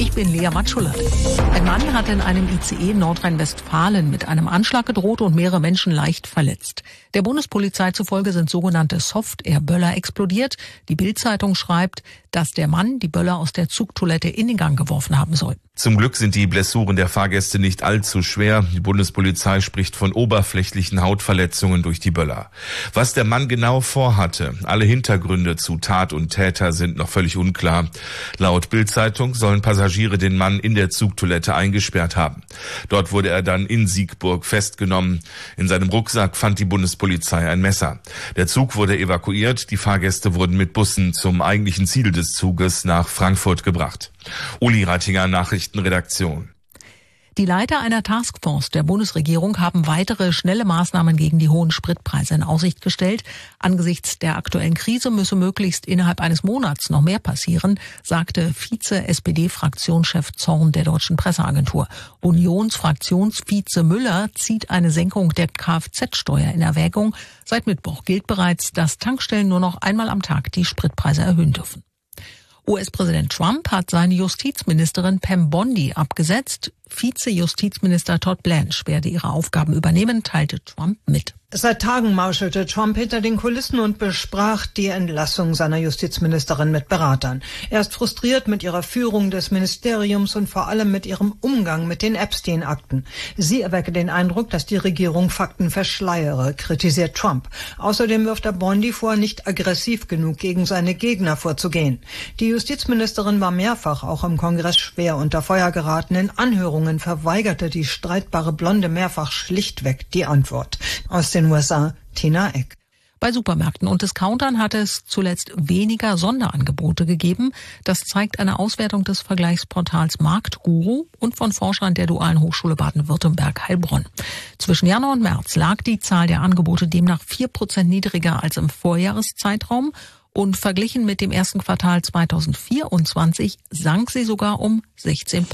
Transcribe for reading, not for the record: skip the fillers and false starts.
Ich bin Lea Matschula. Ein Mann hat in einem ICE in Nordrhein-Westfalen mit einem Anschlag gedroht und mehrere Menschen leicht verletzt. Der Bundespolizei zufolge sind sogenannte Soft-Air-Böller explodiert. Die Bild-Zeitung schreibt, dass der Mann die Böller aus der Zugtoilette in den Gang geworfen haben soll. Zum Glück sind die Blessuren der Fahrgäste nicht allzu schwer. Die Bundespolizei spricht von oberflächlichen Hautverletzungen durch die Böller. Was der Mann genau vorhatte, alle Hintergründe zu Tat und Täter sind noch völlig unklar. Laut Bild-Zeitung sollen Passagiere den Mann in der Zugtoilette eingesperrt haben. Dort wurde er dann in Siegburg festgenommen. In seinem Rucksack fand die Bundespolizei ein Messer. Der Zug wurde evakuiert. Die Fahrgäste wurden mit Bussen zum eigentlichen Ziel des Zuges nach Frankfurt gebracht. Uli Reitinger, Nachrichtenredaktion. Die Leiter einer Taskforce der Bundesregierung haben weitere schnelle Maßnahmen gegen die hohen Spritpreise in Aussicht gestellt. Angesichts der aktuellen Krise müsse möglichst innerhalb eines Monats noch mehr passieren, sagte Vize-SPD-Fraktionschef Zorn der Deutschen Presseagentur. Unionsfraktionsvize Müller zieht eine Senkung der Kfz-Steuer in Erwägung. Seit Mittwoch gilt bereits, dass Tankstellen nur noch einmal am Tag die Spritpreise erhöhen dürfen. US-Präsident Trump hat seine Justizministerin Pam Bondi abgesetzt. Vize-Justizminister Todd Blanche werde ihre Aufgaben übernehmen, teilte Trump mit. Seit Tagen mauschelte Trump hinter den Kulissen und besprach die Entlassung seiner Justizministerin mit Beratern. Er ist frustriert mit ihrer Führung des Ministeriums und vor allem mit ihrem Umgang mit den Epstein-Akten. Sie erwecke den Eindruck, dass die Regierung Fakten verschleiere, kritisiert Trump. Außerdem wirft er Bondi vor, nicht aggressiv genug gegen seine Gegner vorzugehen. Die Justizministerin war mehrfach auch im Kongress schwer unter Feuer geraten. In Anhörungen verweigerte die streitbare Blonde mehrfach schlichtweg die Antwort. Aus den USA, Tina Eck. Bei Supermärkten und Discountern hat es zuletzt weniger Sonderangebote gegeben. Das zeigt eine Auswertung des Vergleichsportals Marktguru und von Forschern der Dualen Hochschule Baden-Württemberg Heilbronn. Zwischen Januar und März lag die Zahl der Angebote demnach 4% niedriger als im Vorjahreszeitraum. Und verglichen mit dem ersten Quartal 2024 sank sie sogar um 16%.